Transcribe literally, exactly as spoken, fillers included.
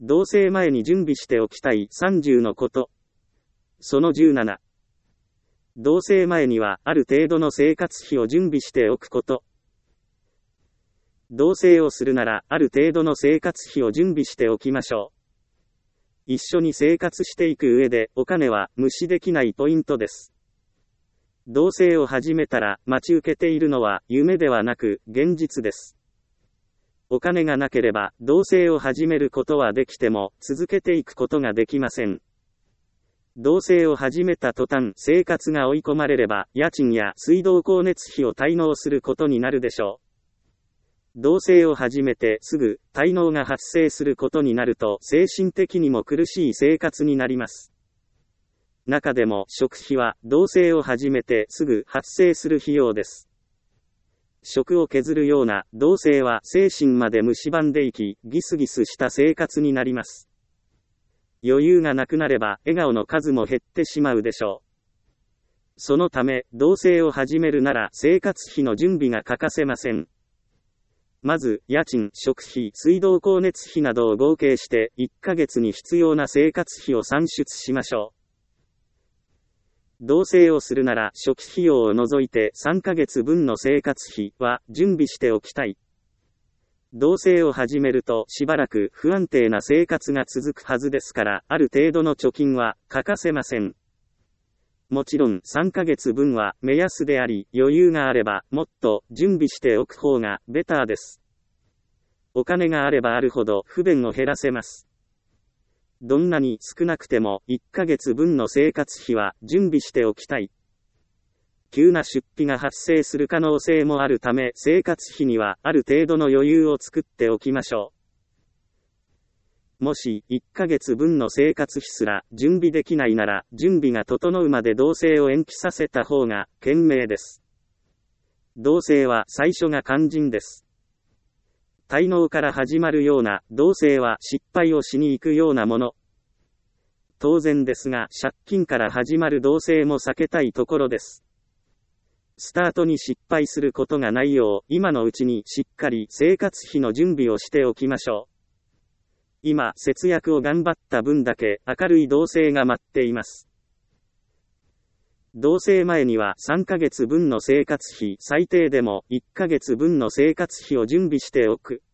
同棲前に準備しておきたいさんじゅうのこと。そのじゅうなな。同棲前にはある程度の生活費を準備しておくこと。同棲をするならある程度の生活費を準備しておきましょう。一緒に生活していく上でお金は無視できないポイントです。同棲を始めたら待ち受けているのは夢ではなく現実です。お金がなければ同棲を始めることはできても続けていくことができません。同棲を始めた途端生活が追い込まれれば家賃や水道光熱費を滞納することになるでしょう。同棲を始めてすぐ滞納が発生することになると精神的にも苦しい生活になります。中でも食費は同棲を始めてすぐ発生する費用です。食を削るような同棲は精神まで蝕んでいき、ギスギスした生活になります。余裕がなくなれば笑顔の数も減ってしまうでしょう。そのため、同棲を始めるなら生活費の準備が欠かせません。まず、家賃、食費、水道光熱費などを合計して、いっかげつに必要な生活費を算出しましょう。同棲をするなら初期費用を除いてさんかげつぶんの生活費は準備しておきたい。同棲を始めるとしばらく不安定な生活が続くはずですから、ある程度の貯金は欠かせません。もちろんさんかげつぶんは目安であり、余裕があればもっと準備しておく方がベターです。お金があればあるほど不便を減らせます。どんなに少なくてもいっかげつぶんの生活費は準備しておきたい。急な出費が発生する可能性もあるため、生活費にはある程度の余裕を作っておきましょう。もしいっかげつぶんの生活費すら準備できないなら、準備が整うまで同棲を延期させた方が賢明です。同棲は最初が肝心です。滞納から始まるような同棲は失敗をしに行くようなもの。当然ですが、借金から始まる同棲も避けたいところです。スタートに失敗することがないよう、今のうちにしっかり生活費の準備をしておきましょう。今、節約を頑張った分だけ明るい同棲が待っています。同棲前にはさんかげつぶんの生活費、最低でもいっかげつぶんの生活費を準備しておく。